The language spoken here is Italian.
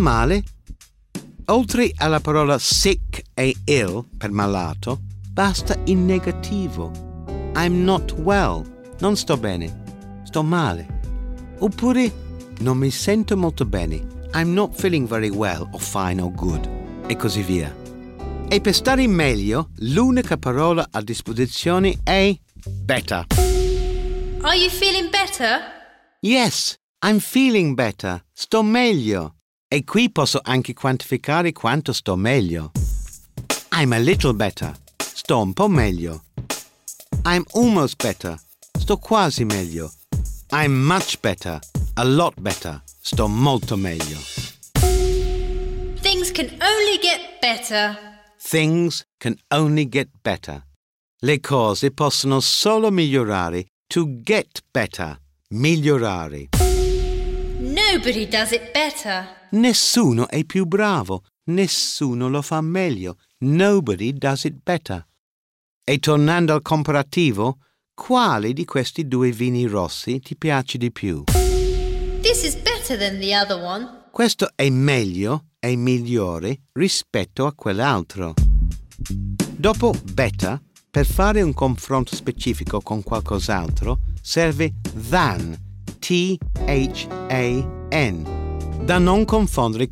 Male? Oltre alla parola sick e ill per malato, basta il negativo. I'm not well. Non sto bene. Sto male. Oppure non mi sento molto bene. I'm not feeling very well or fine or good. E così via. E per stare meglio, l'unica parola a disposizione è better. Are you feeling better? Yes, I'm feeling better. Sto meglio. E qui posso anche quantificare quanto sto meglio. I'm a little better. Sto un po' meglio. I'm almost better. Sto quasi meglio. I'm much better. A lot better. Sto molto meglio. Things can only get better. Things can only get better. Le cose possono solo migliorare. To get better. Migliorare. Nobody does it better. Nessuno è più bravo. Nessuno lo fa meglio. Nobody does it better. E tornando al comparativo, quale di questi due vini rossi ti piace di più? This is better than the other one. Questo è meglio e migliore rispetto a quell'altro. Dopo better, per fare un confronto specifico con qualcos'altro, serve than, T-H-A-N, da non confondere